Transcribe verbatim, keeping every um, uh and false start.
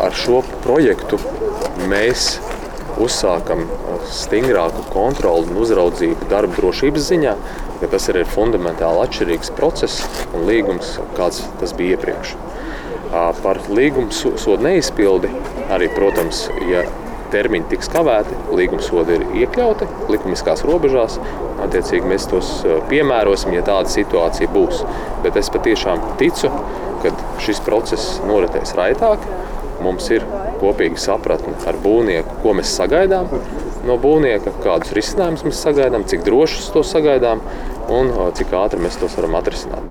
ar šo projektu mēs uzsākam stingrāku kontroli un uzraudzību darba drošības ziņā, ka tas ir fundamentāli atšķirīgs process un līgums, kāds tas bija iepriekš. Par līguma sodu neizpildi arī, protams, ja termiņi tiks kavēti, līguma sodi ir iekļauti likumiskās robežās, attiecīgi mēs tos piemērosim, ja tāda situācija būs. Bet es patiešām ticu, ka šis process noritēs raitāk. Mums ir kopīga sapratne ar būvnieku, ko mēs sagaidām no būvnieka, kādus risinājumus mēs sagaidām, cik drošus tos sagaidām un cik ātri mēs tos varam atrisināt.